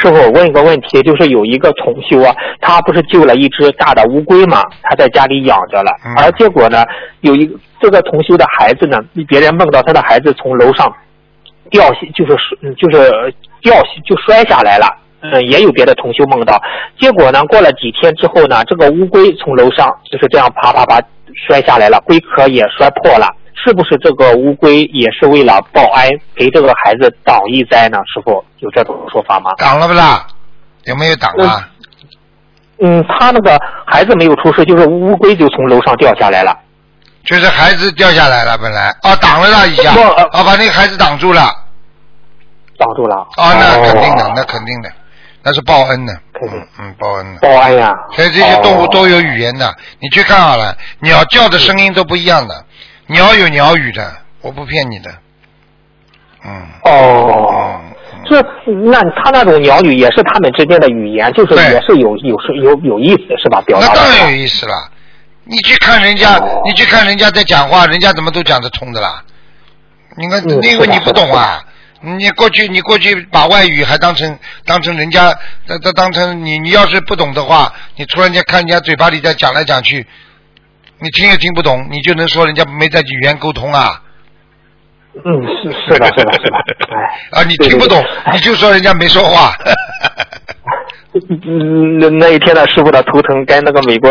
师傅问一个问题，就是有一个同修啊，他不是救了一只大的乌龟嘛，他在家里养着了，而结果呢，这个同修的孩子呢，别人梦到他的孩子从楼上掉下，就摔下来了。也有别的同修梦到，结果呢，过了几天之后呢，这个乌龟从楼上就是这样啪摔下来了，龟壳也摔破了。是不是这个乌龟也是为了报恩，给这个孩子挡一灾呢？师傅有这种说法吗？ 挡了不啦？有没有挡啊？ 他那个孩子没有出事，就是乌龟就从楼上掉下来了。 就是孩子掉下来了，本来挡了他一下，把那个孩子挡住了。 挡住了。 那肯定的，那肯定的，那是报恩的。报恩的。 报恩呀。 所以这些动物都有语言的，你去看好了，鸟叫的声音都不一样的。鸟有鸟语的，我不骗你的。 那他那种鸟语也是他们之间的语言，就是也是有意思是吧？表达。 那当然有意思了。你去看人家在讲话，人家怎么都讲得通的啦？你看，因为你不懂啊。你过去把外语还当成人家当成你要是不懂的话，你突然间看人家嘴巴里在讲来讲去。你听也听不懂，你就能说人家没在语言沟通啊？ 是的。 你听不懂，你就说人家没说话。 那一天的师傅的图腾跟那个美国